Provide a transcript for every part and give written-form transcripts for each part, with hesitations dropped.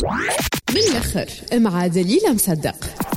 بالآخر مع دليلة مصدق.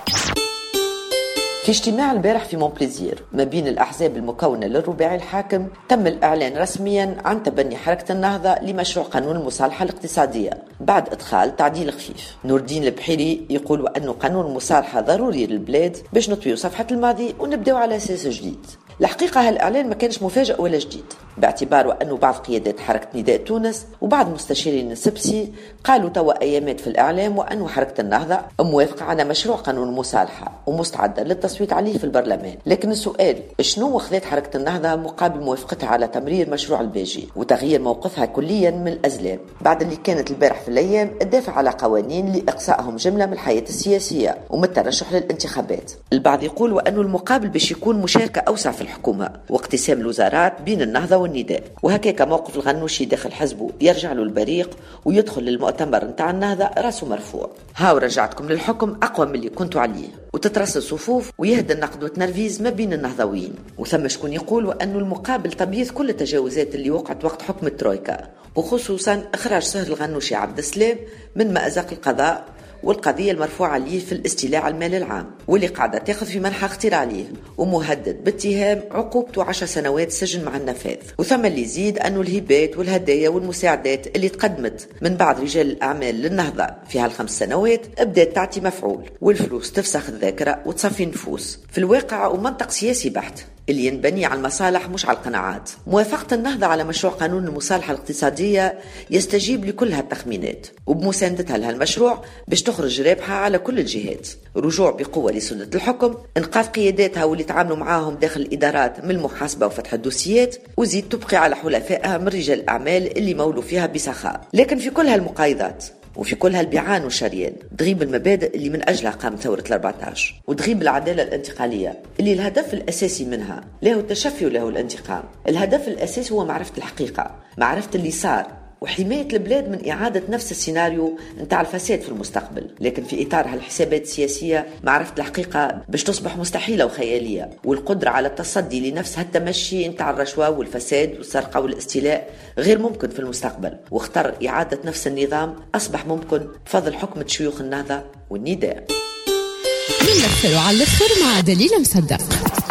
في اجتماع البارح في مونبليزير ما بين الأحزاب المكونة للرباعي الحاكم تم الإعلان رسميا عن تبني حركة النهضة لمشروع قانون المصالحة الاقتصادية بعد إدخال تعديل خفيف. نور الدين البحيري يقول أنه قانون المصالحة ضروري للبلاد باش نطويو صفحة الماضي ونبدأ على أساس جديد. الحقيقة هالإعلان ما كانش مفاجئ ولا جديد، باعتباره أنه بعض قيادات حركة نداء تونس وبعض مستشارين السبسي قالوا توا أيامات في الإعلام وأنه حركة النهضة موافقة على مشروع قانون المصالحة ومستعدة للتصويت عليه في البرلمان. لكن السؤال شنو خذت حركة النهضة مقابل موافقتها على تمرير مشروع الباجي وتغيير موقفها كليا من الأزلام بعد اللي كانت البارح في الأيام الدافع على قوانين لإقصائهم جملة من الحياة السياسية ومن الترشح للانتخابات. البعض يقول وأنه المقابل باش يكون مشاركة أوسع في الحكومة واقتسام الوزارات بين النهضة والنداء، وهكاك موقف الغنوشي داخل حزبه يرجع له البريق ويدخل للمؤتمر نتاع النهضة راسه مرفوع. هاو رجعتكم للحكم أقوى من اللي كنتوا عليه، وتترص الصفوف ويهدى النقد والتنرفيز ما بين النهضويين. وثم شكون يقول وأنه المقابل تبييض كل التجاوزات اللي وقعت وقت حكم الترويكا، وخصوصا إخراج سهل الغنوشي عبد السلام من مأزق القضاء والقضية المرفوعة عليه في الاستيلاء على المال العام واللي قاعدة تاخذ في منحى اختير عليه ومهدد باتهام عقوبته 10 سنوات سجن مع النفاذ. وثم اللي يزيد أنه الهبات والهدايا والمساعدات اللي تقدمت من بعض رجال الأعمال للنهضة في هال5 سنوات بدأت تعطي مفعول، والفلوس تفسخ الذاكرة وتصفي النفوس في الواقع ومنطق سياسي بحت اللي ينبني على المصالح مش على القناعات. موافقة النهضة على مشروع قانون المصالحة الاقتصادية يستجيب لكل هالتخمينات وبمساندتها لهالمشروع باش تخرج رابحة على كل الجهات، رجوع بقوة لسدة الحكم، انقاذ قياداتها واللي تعاملوا معاهم داخل الإدارات من المحاسبة وفتح الدوسيات، وزيد تبقي على حلفائها من رجال الأعمال اللي مولوا فيها بسخاء. لكن في كل هالمقايضات وفي كل هالبيعان والشريان تغيب المبادئ اللي من أجلها قامت ثورة 14، وتغيب العدالة الانتقالية اللي الهدف الأساسي منها له التشفي وله الانتقام. الهدف الأساسي هو معرفة الحقيقة، معرفة اللي صار، وحماية البلاد من إعادة نفس السيناريو نتاع الفساد في المستقبل. لكن في إطار هالحسابات السياسية معرفة الحقيقة باش تصبح مستحيلة وخيالية، والقدرة على التصدي لنفس هالتمشي نتاع الرشوة والفساد والسرقة والاستيلاء غير ممكن في المستقبل، واختار إعادة نفس النظام أصبح ممكن بفضل حكمة شيوخ النهضة والنداء. من الأخر وعلى الأخر مع دليلة مصدق.